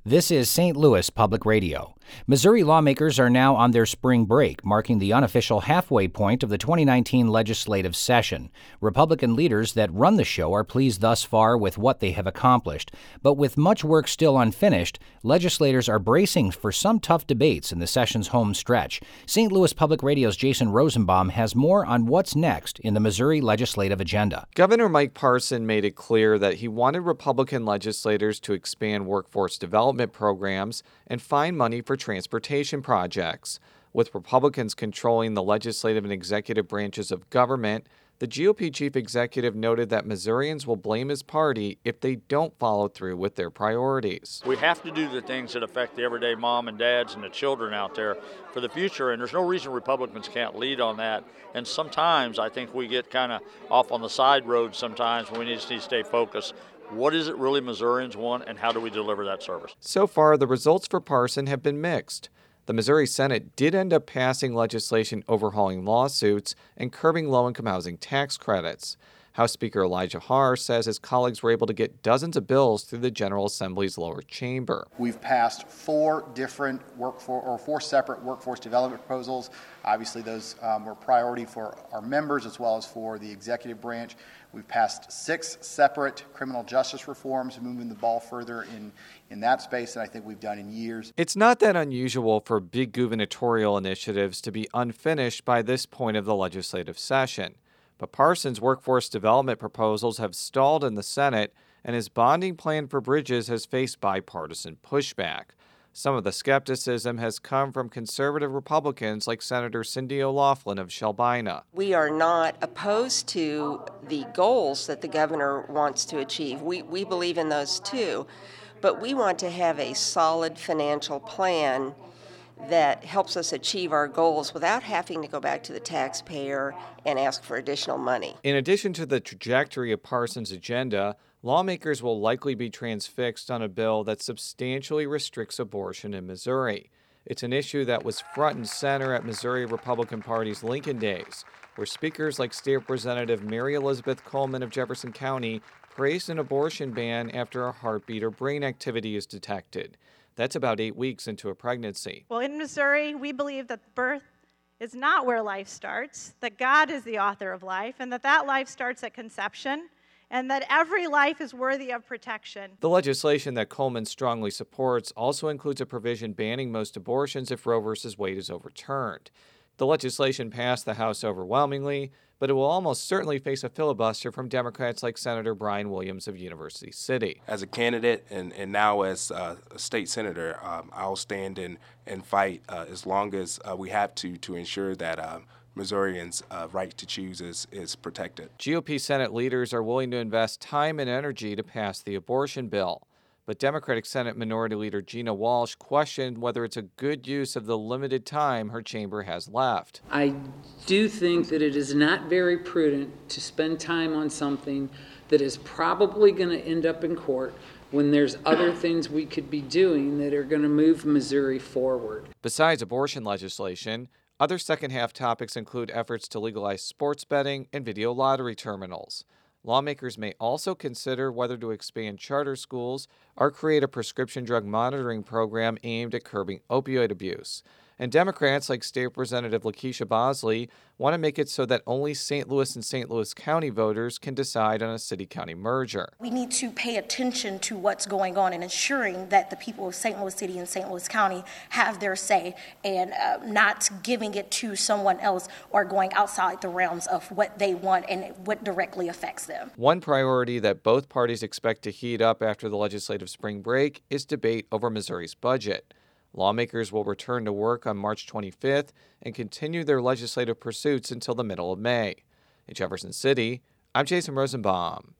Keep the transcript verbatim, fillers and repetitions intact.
This is Saint Louis Public Radio. Missouri lawmakers are now on their spring break, marking the unofficial halfway point of the twenty nineteen legislative session. Republican leaders that run the show are pleased thus far with what they have accomplished. But with much work still unfinished, legislators are bracing for some tough debates in the session's home stretch. Saint Louis Public Radio's Jason Rosenbaum has more on what's next in the Missouri legislative agenda. Governor Mike Parson made it clear that he wanted Republican legislators to expand workforce development programs and find money for transportation projects. With Republicans controlling the legislative and executive branches of government, the G O P chief executive noted that Missourians will blame his party if they don't follow through with their priorities. We have to do the things that affect the everyday mom and dads and the children out there for the future, and there's no reason Republicans can't lead on that. And sometimes I think we get kind of off on the side road sometimes when we just need to stay focused. What is it really Missourians want, and how do we deliver that service? So far, the results for Parson have been mixed. The Missouri Senate did end up passing legislation overhauling lawsuits and curbing low-income housing tax credits. House Speaker Elijah Haahr says his colleagues were able to get dozens of bills through the General Assembly's lower chamber. We've passed four different workforce or four separate workforce development proposals. Obviously, those um, were priority for our members as well as for the executive branch. We've passed six separate criminal justice reforms, moving the ball further in, in that space than I think we've done in years. It's not that unusual for big gubernatorial initiatives to be unfinished by this point of the legislative session. But Parson's workforce development proposals have stalled in the Senate, and his bonding plan for bridges has faced bipartisan pushback. Some of the skepticism has come from conservative Republicans like Senator Cindy O'Laughlin of Shelbina. We are not opposed to the goals that the governor wants to achieve. We, we believe in those too, but we want to have a solid financial plan that helps us achieve our goals without having to go back to the taxpayer and ask for additional money. In addition to the trajectory of Parson's agenda, lawmakers will likely be transfixed on a bill that substantially restricts abortion in Missouri. It's an issue that was front and center at Missouri Republican Party's Lincoln Days, where speakers like State Representative Mary Elizabeth Coleman of Jefferson County praised an abortion ban after a heartbeat or brain activity is detected. That's about eight weeks into a pregnancy. Well, in Missouri, we believe that birth is not where life starts, that God is the author of life, and that that life starts at conception, and that every life is worthy of protection. The legislation that Coleman strongly supports also includes a provision banning most abortions if Roe v. Wade is overturned. The legislation passed the House overwhelmingly, but it will almost certainly face a filibuster from Democrats like Senator Brian Williams of University City. As a candidate and, and now as uh, a state senator, um, I'll stand and, and fight uh, as long as uh, we have to to ensure that um, Missourians' uh, right to choose is, is protected. G O P Senate leaders are willing to invest time and energy to pass the abortion bill. But Democratic Senate Minority Leader Gina Walsh questioned whether it's a good use of the limited time her chamber has left. I do think that it is not very prudent to spend time on something that is probably going to end up in court when there's other things we could be doing that are going to move Missouri forward. Besides abortion legislation, other second-half topics include efforts to legalize sports betting and video lottery terminals. Lawmakers may also consider whether to expand charter schools or create a prescription drug monitoring program aimed at curbing opioid abuse. And Democrats like State Representative Lakeisha Bosley want to make it so that only Saint Louis and Saint Louis County voters can decide on a city-county merger. We need to pay attention to what's going on and ensuring that the people of Saint Louis City and Saint Louis County have their say and uh, not giving it to someone else or going outside the realms of what they want and what directly affects them. One priority that both parties expect to heat up after the legislative spring break is debate over Missouri's budget. Lawmakers will return to work on March twenty-fifth and continue their legislative pursuits until the middle of May. In Jefferson City, I'm Jason Rosenbaum.